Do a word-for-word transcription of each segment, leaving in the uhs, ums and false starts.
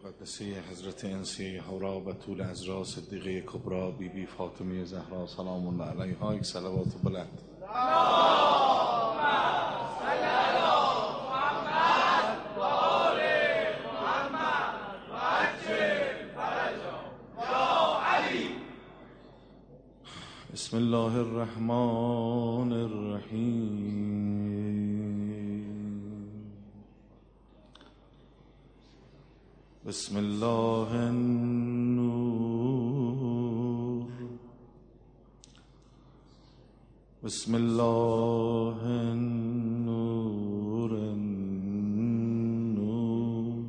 مقدسه حضرت انسی هورا بتول عذرا صدیقه کبرا بی بی فاطمه زهرا سلام الله علیها، یک صلوات بلند. بسم الله الرحمن الرحیم. بسم الله النور. بسم الله النور النور.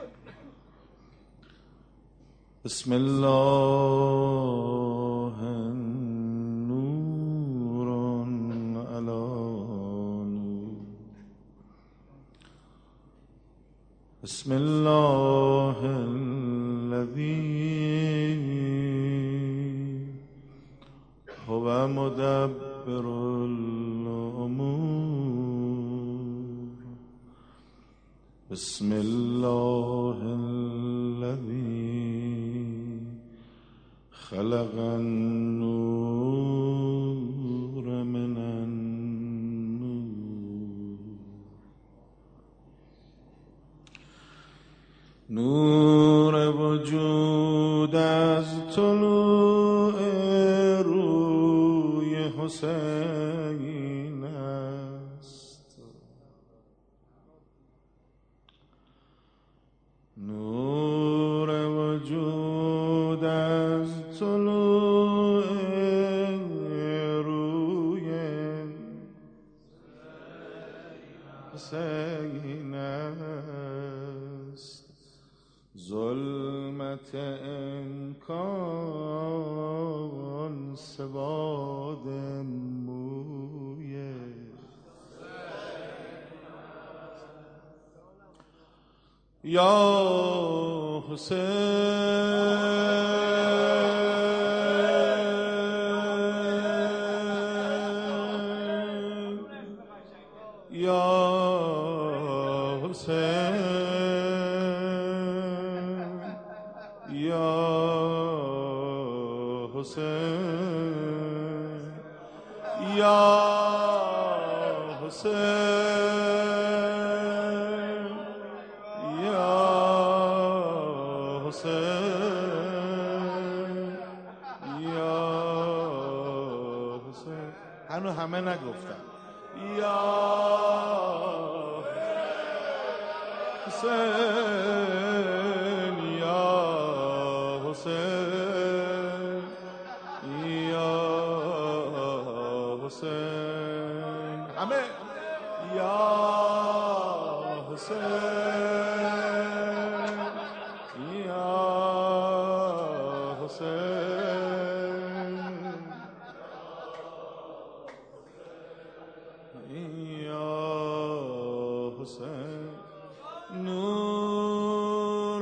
بسم الله النور علی نور. بسم الله الذي هو مدبر الأمور. بسم الله الذي خلق النور من النور. نور وجود از طلوع روی حسین است. نور وجود از طلوع روی حسین است. ظلمت امکان سواد موی یا حسین. یا حسین. یا حسین. یا حسین. یا حسین. یا حسین. هنو همه نگفتن. یا حسین. یا حسین. یا حسین. همه یا حسین. یا حسین. یا حسین. نور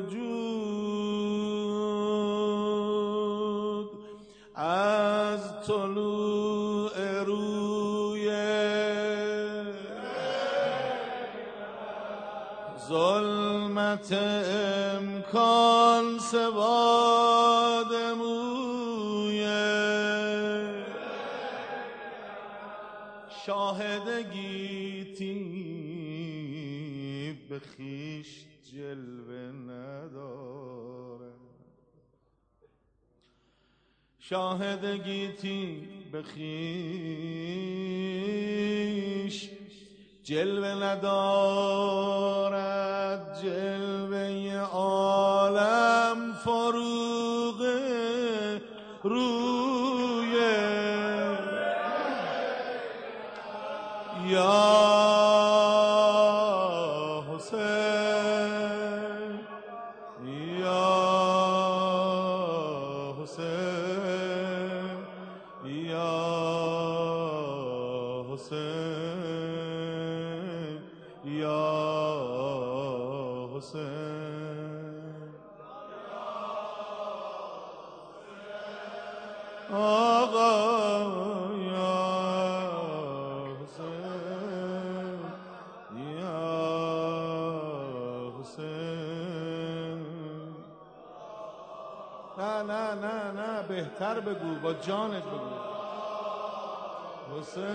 وجود از طلوع روی ظلمت امکان سواد موی شاهد گیتی به خویش جلوه نداره. شاهد گیتی به خویش جلوه ندارد. جلوه عالم فروغ روی یا حسین. یا حسین. یا حسین. یا حسین. آقا یا حسین. یا حسین. نه نه نه نه بهتر بگو، با جانت بگو. حسین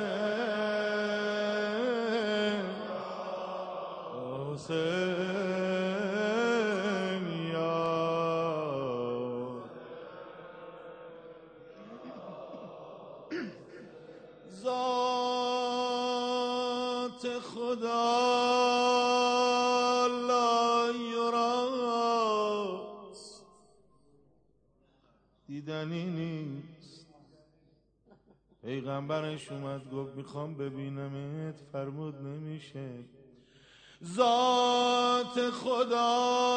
حسین یا ذات خدا لا یراست، دیدنی نیست. پیغمبرش اومد گفت میخوام ببینمت، فرمود نمیشه. ذات خدا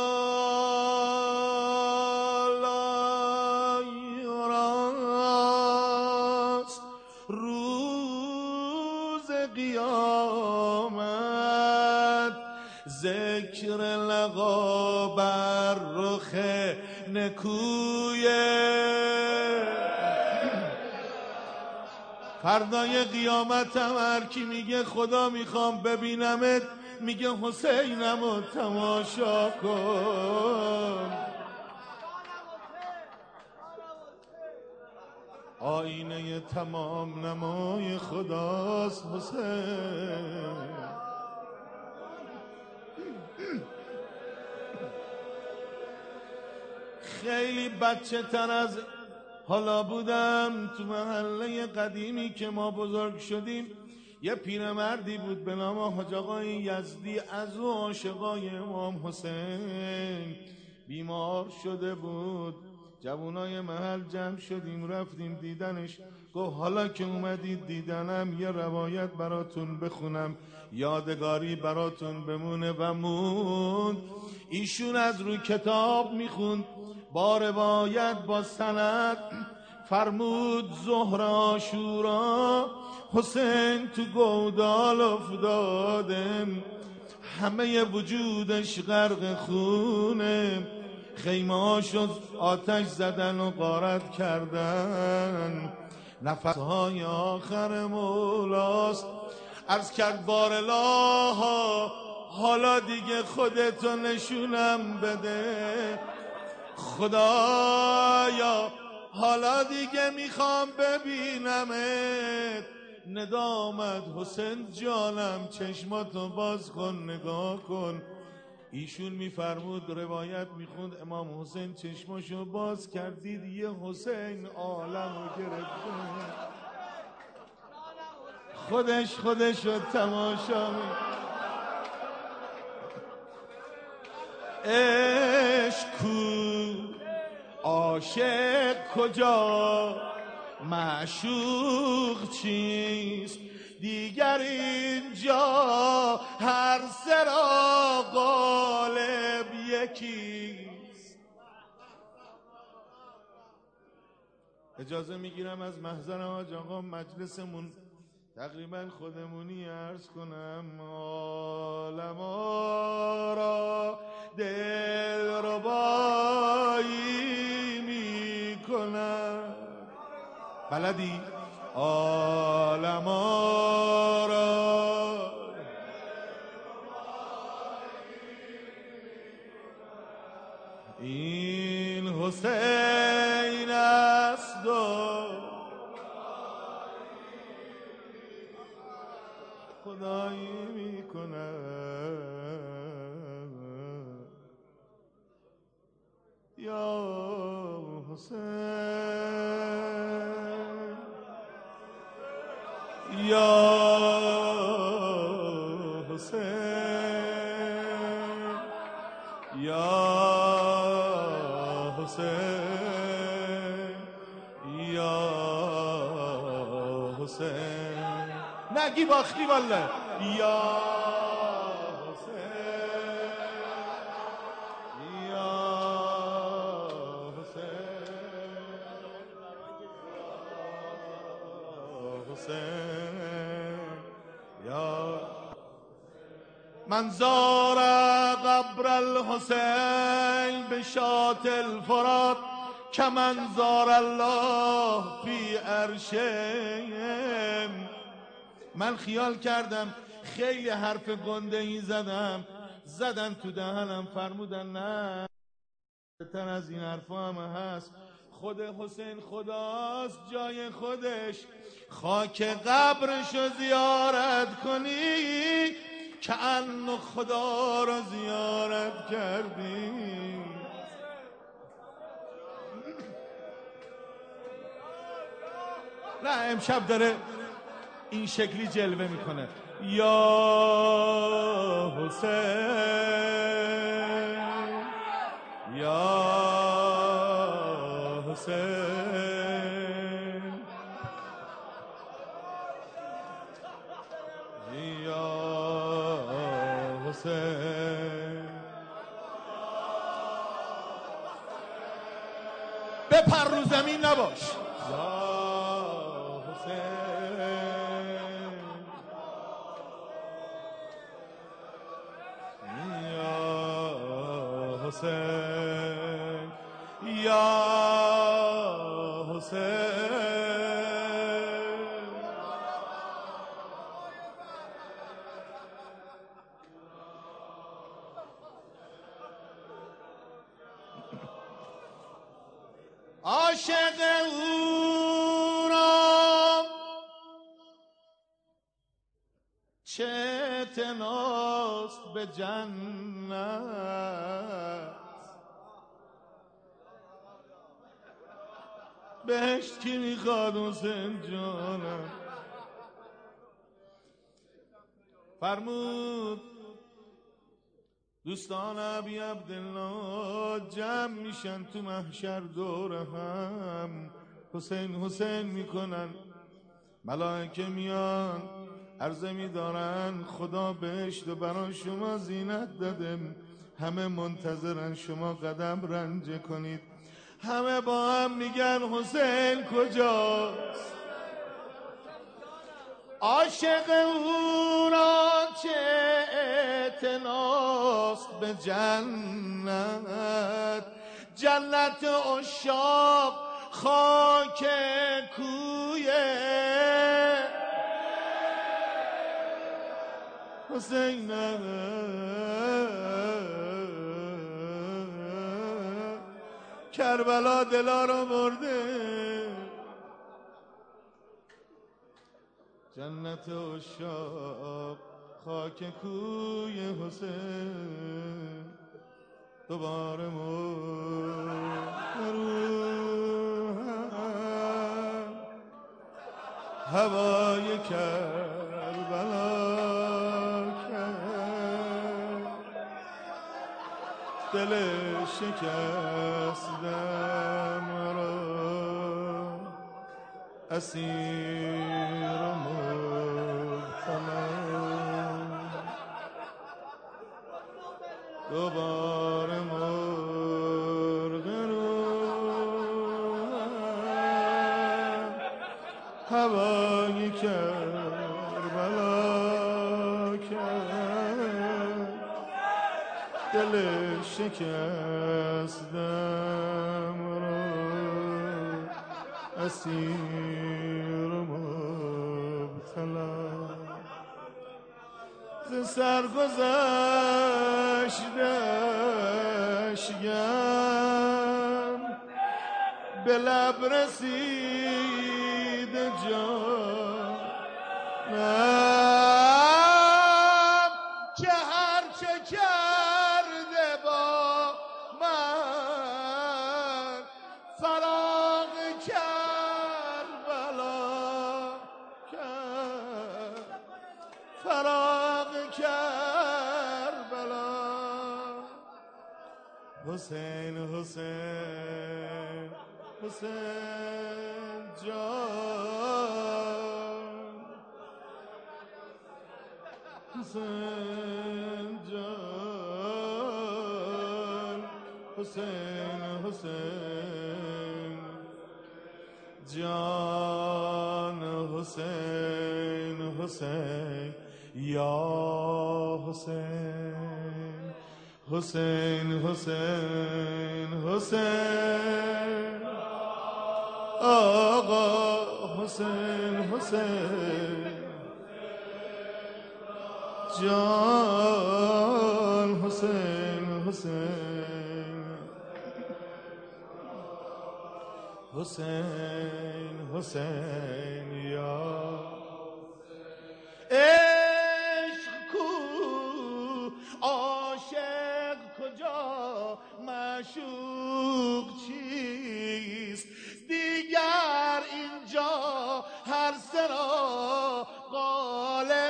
لا یراست، روز قیامت ذکر لقا بر رخ نکویه. فردای قیامت هم هر کی میگه خدا میخوام ببینمت، میگه حسینمو تماشا کن. آینه تمام نمای خداست حسین. خیلی بچه تر از حالا بودم تو محله قدیمی که ما بزرگ شدیم، یه پیرمردی بود به نام حاج آقای یزدی، از او عاشقای امام حسین. بیمار شده بود، جوانای محل جمع شدیم رفتیم دیدنش. گفت حالا که اومدید دیدنم یه روایت براتون بخونم، یادگاری براتون بمونه. و موند. ایشون از روی کتاب میخوند با روایت با سند. فرمود ظهر عاشورا حسین تو گودال افتاده، همه وجودش غرق خونه، خیمه‌هاشو آتش زدن و غارت کردن. نفسهای آخر مولاست. عرض کرد بار الله حالا دیگه خودتو نشونم بده، خدایا حالا دیگه میخوام ببینمت. ندامت حسین جانم چشماتو باز کن نگاه کن. ایشون میفرمود روایت میخوند امام حسین چشماشو باز کردید، یه حسین عالمو گرفته، خودش خودشو تماشا می. عشق کو، عاشق کجا، معشوق چیست، دیگر اینجا هر سرا غالب یکیست. اجازه میگیرم از محضر حاج آقا مجلسمون تقریبا خودمونی عرض کنم. عالما را دل ربایی میکنم. بلدی؟ عالما را این حسین است و خدایی میکنم. یا حسین یا حسین یا حسین یا حسین. نگی باختی والله. یا حسین یا حسین یا من زار قبر الحسین بشاط الفرات کمن زار الله فی عرشه. من خیال کردم خیلی حرف گنده ای زدم، زدن تو دهنم، فرمودن نه تر از این حرفا هم هست. خود حسین خداست جای خودش، خاک قبرشو زیارت کنی که انو خدا رو زیارت کردی. نه امشب داره این شکلی جلوه میکنه. یا حسین یا حسین یا حسین. بپر رو زمین نباش. یا حسین یا حسین یا حسین. عاشق او را چه اعتناست به جنت، بهشت کی میخواد حسین جانم. فرمود دوستان ابی عبدالله جمع میشن تو محشر دور هم، حسین حسین میکنن. ملائکه میان عرضه میدارن خدا بهشت و برای شما زینت داده، همه منتظرن شما قدم رنجه کنید. همه با هم میگن حسین کجاست؟ عاشق او را چه اعتناست به جنت، جنت عشاق خاک کوی حسین. کربلا دلا رو برده، جنت عشاق خاک کوی حسین. دوباره مروهم هوای کربلا کرد، دل شکستم را اسیر و مبتلا. دوباره مرغ روحم هوای کربلا کرد، دل شکستم را اسیر و مبتلا. ز سرگذشتشگم به لب رسید جانم که هرچه کرده با من فراق کربلا کرد، فراق کربلا. حسین حسین حسین جان، حسین جان، حسین حسین جان، حسین حسین یا حسین. حسین حسین حسین آقا حسین حسین جان، حسین حسین. حسین حسین یا عشق کو عاشق کجا معشوق چیست دیگر اینجا هر سه را غالب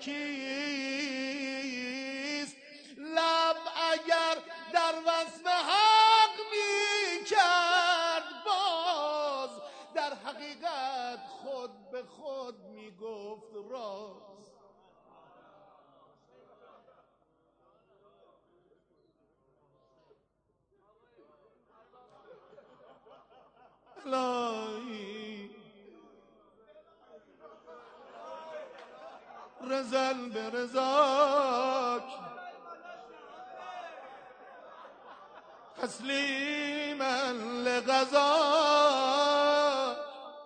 یکیست لب اگر در وصف حق می کرد باز در حقیقت خود به خود می گفت راز الهی رزل به رزاک تسلیما لقضاک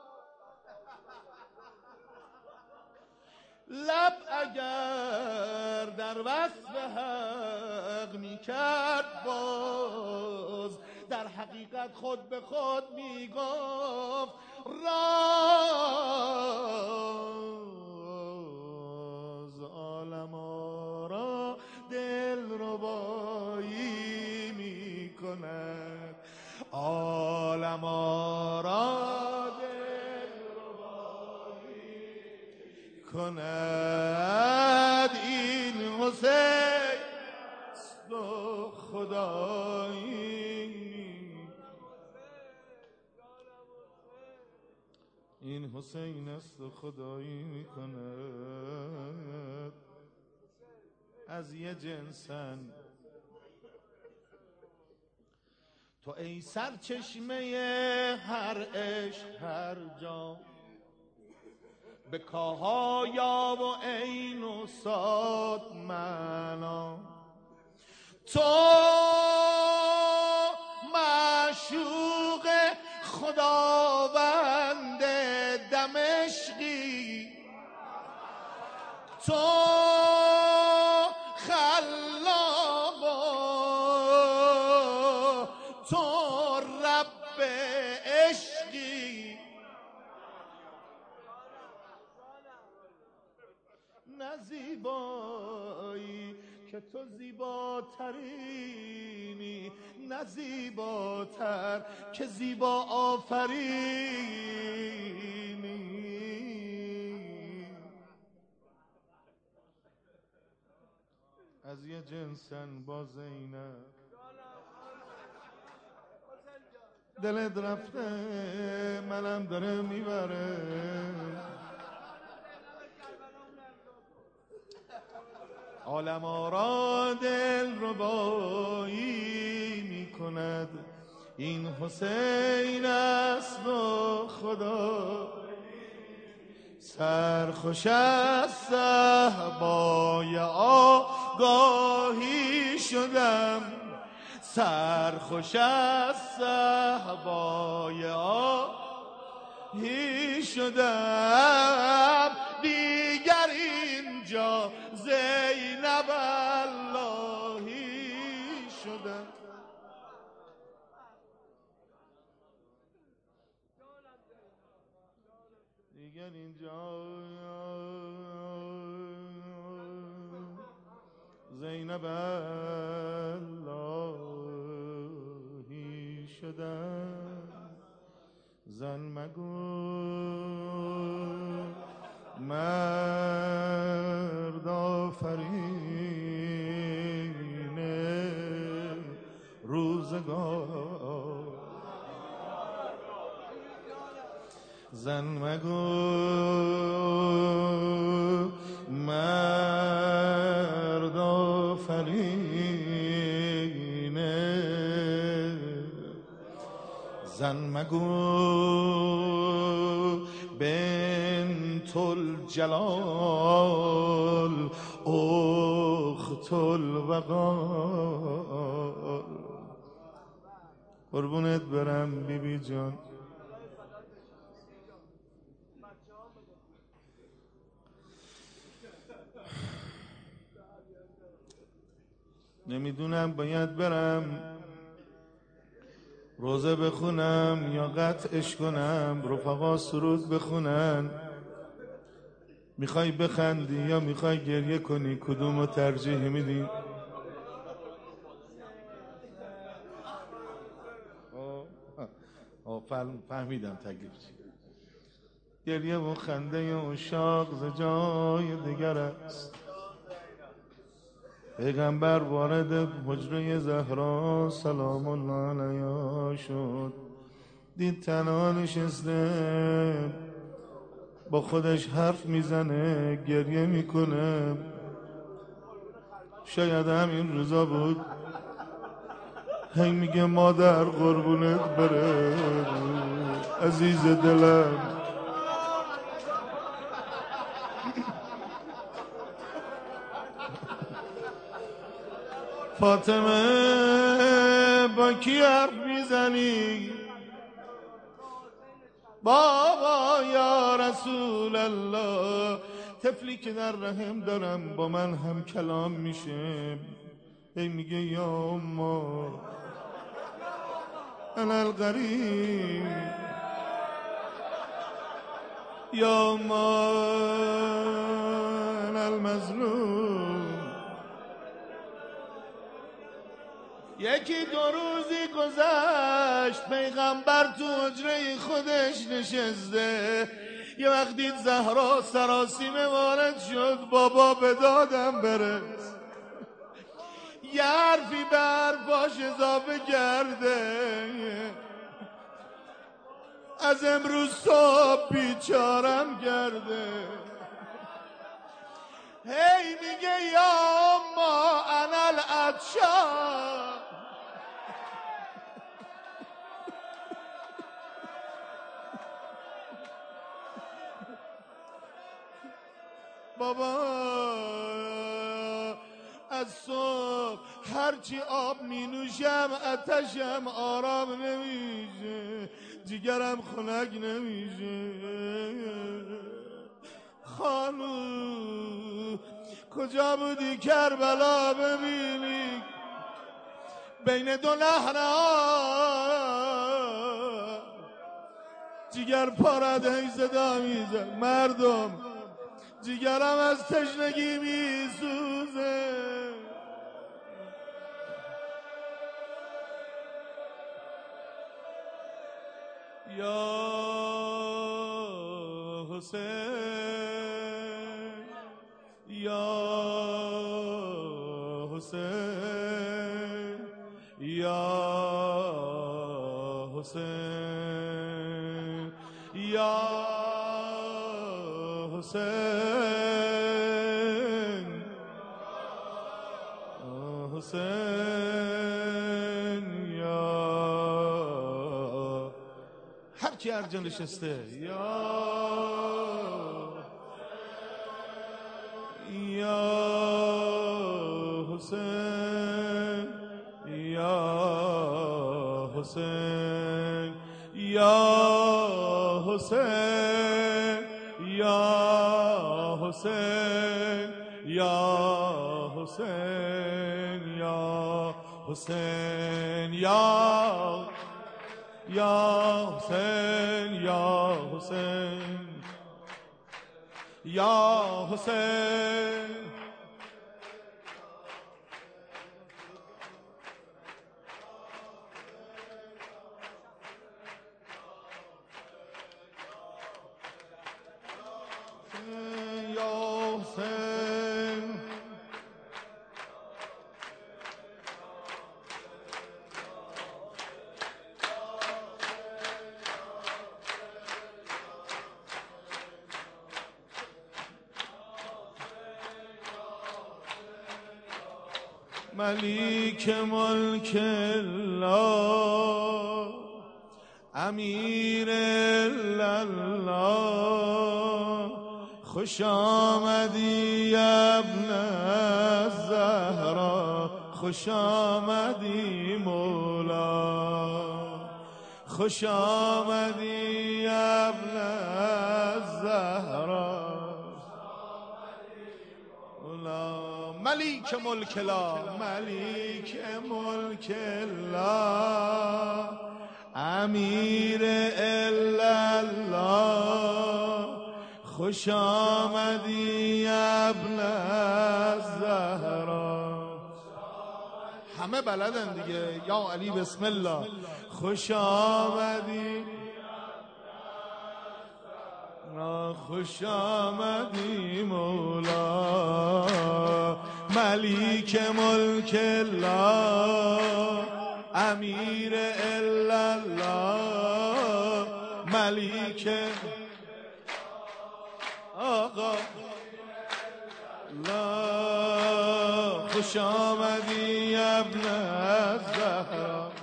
لب اگر در وصف حق می کرد باز در حقیقت خود به خود می گفت راز عالم را دل ربایی می کند عالم را دل ربایی کند این حسین است و خدایی این حسین است و خدایی می کند از یه جنسن تو ای سرچشمه هر عشق هر جا به کاهایا و عین و صاد معنا تو معشوق خداوند دمشقی تو خلاق تو رب عشقی نه زیبایی که تو زیباترینی نه زیباتر که زیبا آفرینی از یه جنسن با زینب دلت رفته منم داره میبره عالم را دل ربایی می کند این حسین است و خدا سرخوش از صحبای آگاهی شدم سرخوش از صحبای آگاهی شدم دیگر اینجا زینب اللهی شدم دیگر اینجا زینب اللهی شدم زن مگو مرد آفرین روزگار زن مگو مرد آفرین زن مگو بنت الجلال اخت الوقار قربونت برم بی بی جان نمیدونم باید برم روزه بخونم یا قطعش کنم؟ رفقا سرود بخونن. میخوای بخندی یا میخوای گریه کنی؟ کدومو ترجیح میدی؟ آه فهمیدم تکلیف چی. گریه و خنده و عشاق ز جای دیگر است. پیغمبر وارد حجره زهرا سلام الله علیها شد، دید تنها نشسته، با خودش حرف میزنه، گریه میکنه. شاید همین روزا بود هی میگه مادر قربونت بره عزیز دلم. فاطمه با کی حرف میزنی؟ بابا یا رسول الله. طفلی که در رحم دارم با من هم کلام میشه، هی میگه یا اما انا الغریب یا اما انا المظلوم. یکی دو روزی گذشت، پیغمبر تو حجره خودش نشسته. یه وقت دید زهرا سراسیمه وارد شد، بابا به دادم برس. یه حرفی به حرفاش اضافه کرده، از امروز صبح بیچارم کرده. هی میگه یا اما انا العطشان. بابا از صبح هرچی آب می نوشم آتشم آرام نمیشه، جگرم خنک نمیشه. خانو کجا بودی کربلا ببینی بین دو نهرها؟ جگر پارد هی صدا میزن. مردم جگرم از تشنگی میسوزه. یا حسین یا حسین یا حسین یا حسین حسین یا هر کی هر جا نشسته یا یا حسین یا حسین یا حسین یا حسین یا حسین یا حسین یا یا حسین یا حسین یا حسین. ملیک ملک الله امیر الله خوش آمدی ابن الزهرا خوش آمدی مولا خوش آمدی ابن الزهرا ملیک ملک الله ملیک ملک الله امیر الله خوش آمدی ابن الزهرا. همه بلدن دیگه. یا علی بسم الله. خوش آمدی خوش آمدی مولا ملیک ملک الله امیر الله ملیک آقا الله خوش آمدی ابن الزهرا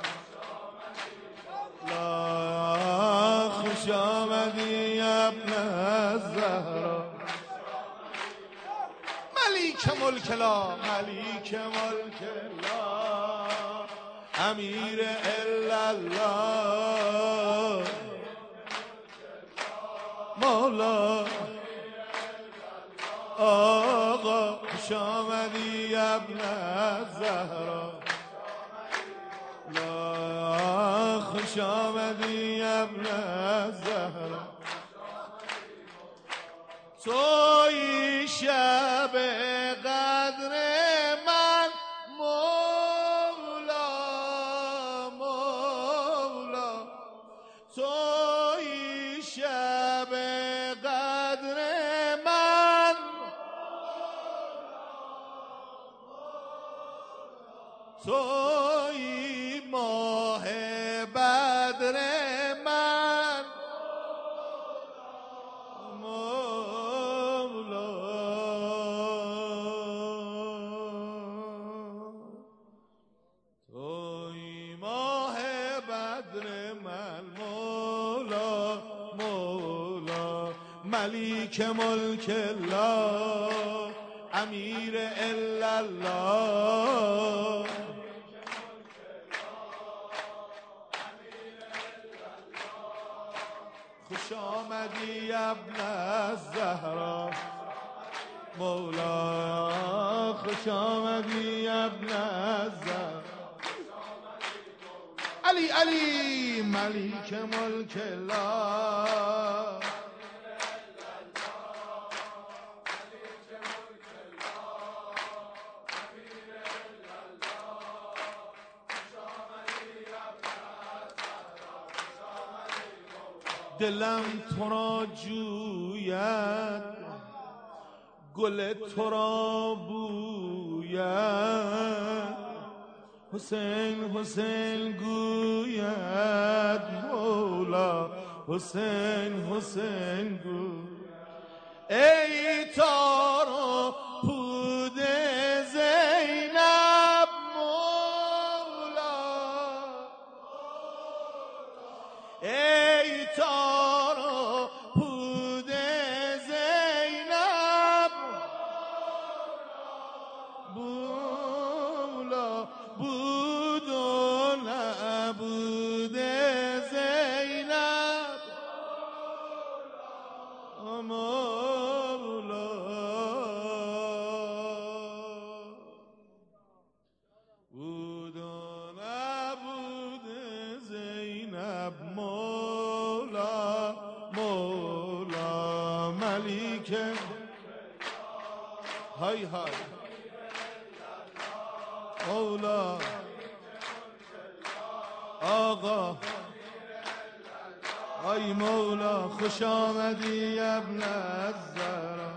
الله خوش آمدی ابن الزهرا ملیک ملک الله ملیک ملک الله امیر الله مولا آقا خوش آمدی ابن الزهرا لا خوش آمدی ابن الزهرا توی شب قدر من مولا مولا توی شب قدر من توی ماه بدر من مولا توی ماه بدر من مولا مولا ملیک ملک الله امیر الله خوش آمدی ابن الزهرا مولا خوش آمدی ابن الزهرا علی علی ملیک ملک الله دلم تو را جوید گل تو را بوید حسین حسین گوید مولا حسین حسین گوید ای تارو پود زینب مولا ای تارو پود زینب مولا بود و نبود زینب مولا بود و نبود زینب مولا مولا ملیک های های مولا آقا ای مولا خوش آمدی ابن الزهرا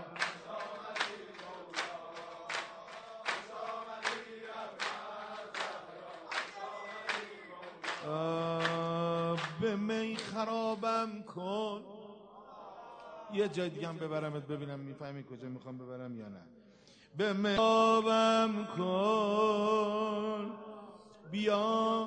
به می خرابم کن. یه جای دیگه هم ببرمت ببینم میفهمی کجا میخوام ببرم یا نه. به می خرابم کن بیا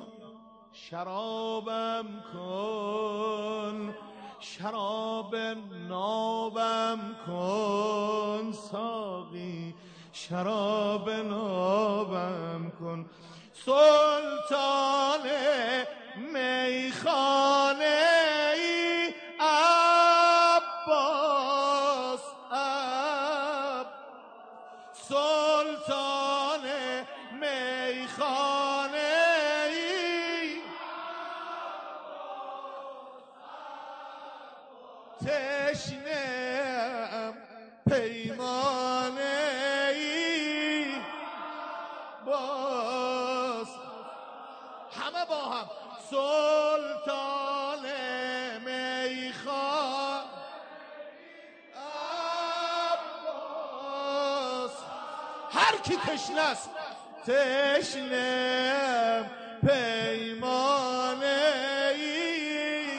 شرابم کن شراب نابم کن ساقی شراب نابم کن سلطان میخانه ای عباس عب سلطان میخانه ای تشنم پیمانه ای باز همه با هم سلطان میخوان عباس هر کی تشنه است تشنم پیمانه ای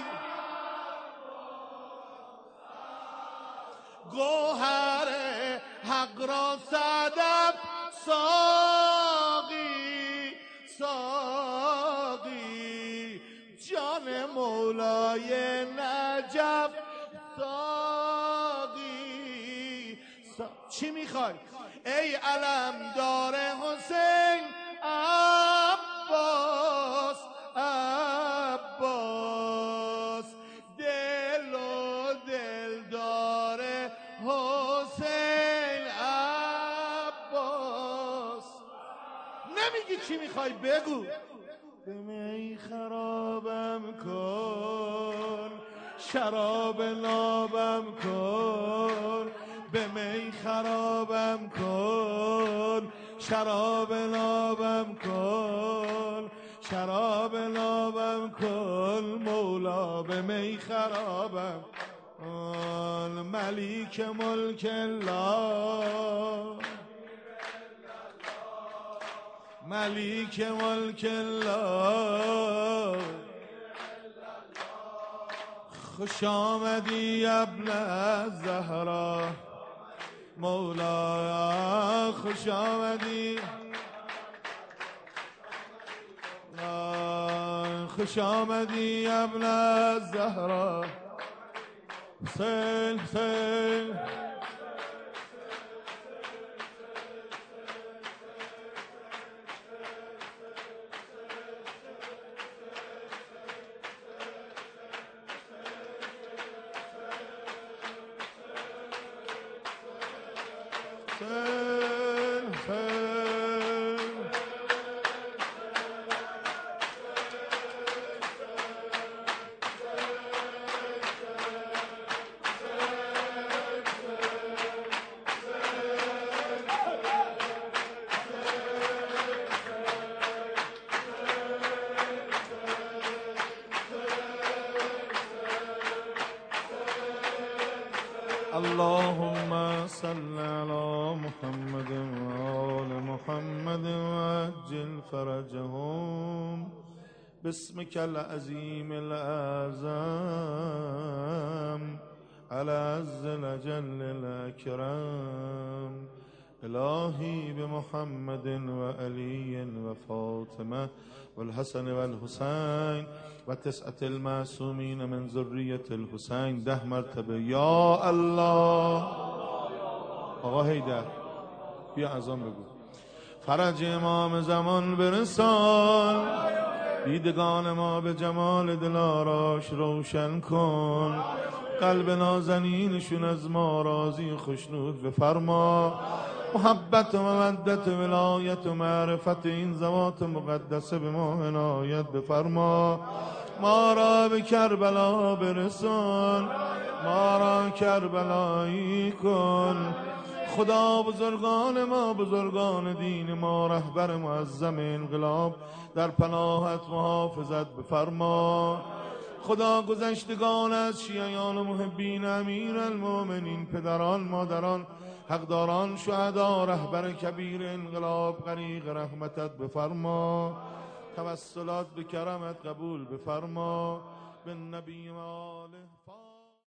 گوهر حق را صدف ساقی ساقی جان مولای نجف ساقی سا... چی میخوای؟ ای علمدار حسین عباس عباس دل و دلدار حسین عباس نمیگی چی میخوای بگو به می خرابم کن شراب نابم کن به می خرابم کن شراب نابم کن شراب نابم کن مولا به می خرابم کن ملیک ملک الله ملیک ملک الله خوش آمدی ابن زهرا مولا خوش آمدی خوش آمدی ابن زهرا حسین حسین اللهم صل على محمد وآل محمد وعجل فرجهم باسمك العظيم الأعظم العز الأجل الأكرم إلهي بمحمد وعلي وفاطمة والحسن والحسين وتسعة المعصومين من ذرية الحسين ده مرتبه یا الله. آقا حیدر بیا اذان بگو. فرج امام زمان برسان، دیدگان ما به جمال دلاراش روشن کن، قلب نازنینشون از ما راضی خوشنود بفرما، محبت و مودت و ولایت و معرفت این ذوات مقدسه به ما عنایت بفرما، ما را به کربلا برسان، ما را کربلایی کن. خدا بزرگان ما، بزرگان دین ما، رهبر معظم انقلاب در پناهت محافظت بفرما. خدا گذشتگان از شیعیان و محبین امیر المؤمنین، پدران، مادران، حقداران، شهدا، رهبر کبیر انقلاب غریق رحمتت بفرما. توسلات به کرمت قبول بفرما. به نبی و آله